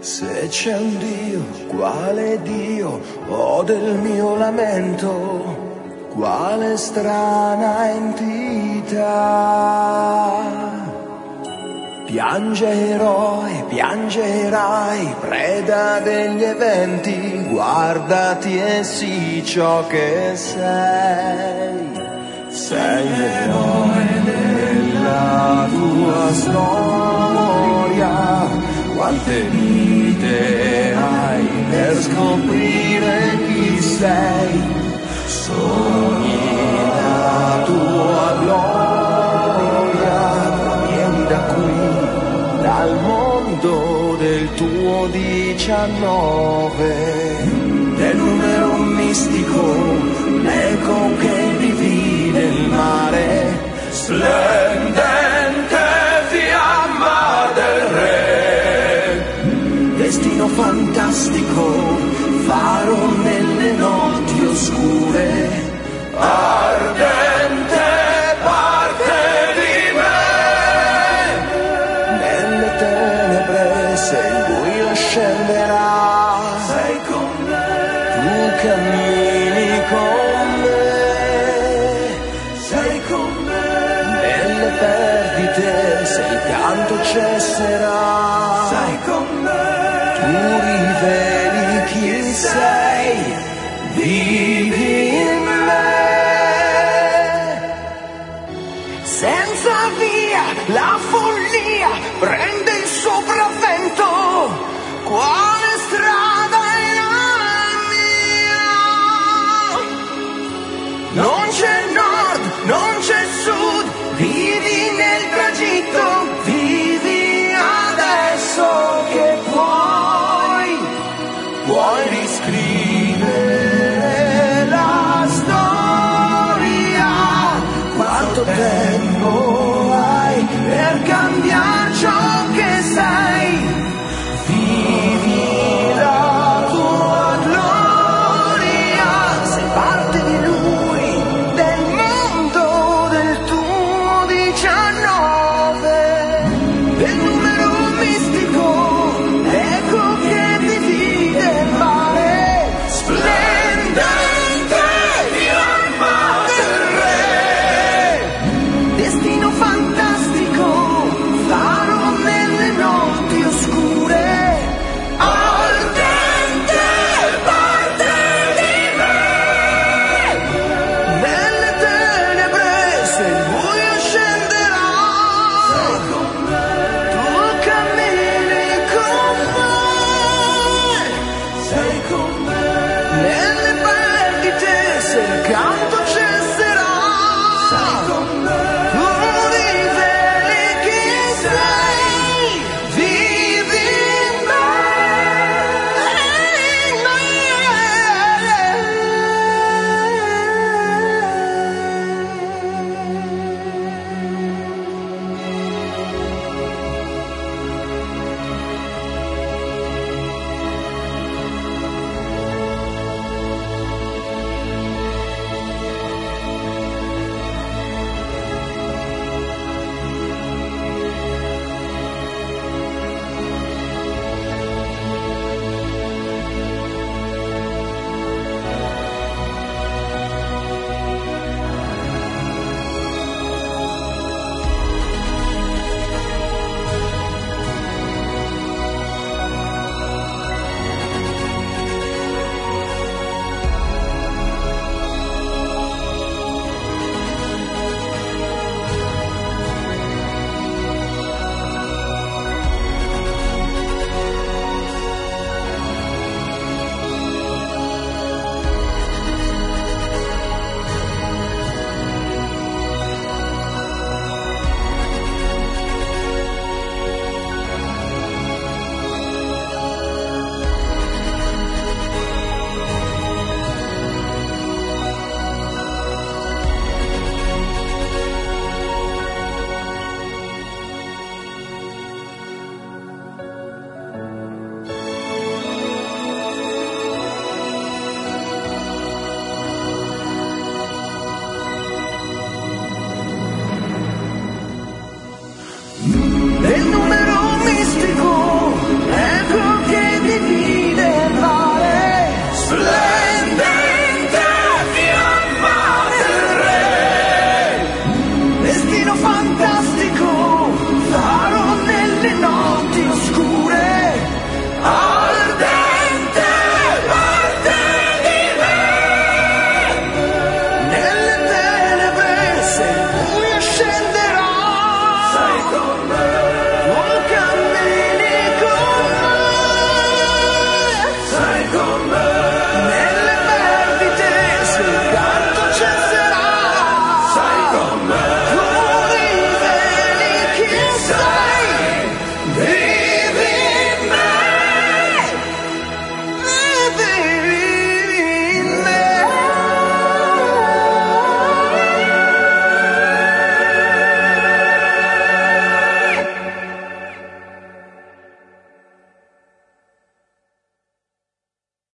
Se c'è un Dio, quale Dio? O del mio lamento, quale strana entità? Piangerò e piangerai, preda degli eventi, guardati e sii ciò che sei. Sei l'eroe della tua storia, quante vite hai per scoprire chi sei. Sogni la tua gloria, vieni da qui, dal mondo del tuo 19, del numero mistico, l'eco che divide il mare, splendente fiamma del re, destino fantastico, faro nelle notti oscure, ardente parte di me. Nelle tenebre se il buio scenderà, sei con me, tu cammini con me, sei con me. Nelle perdite se il canto cesserà, sei con me, tu riveli chi sei, vivi in me. Senza via la follia prende il sopravvento, quale strada è la mia? Non c'è nord, non c'è sud, vivi nel tragitto, vivi adesso che puoi riscrivere la storia. Quanto tempo hai per cambiare ciò che sei?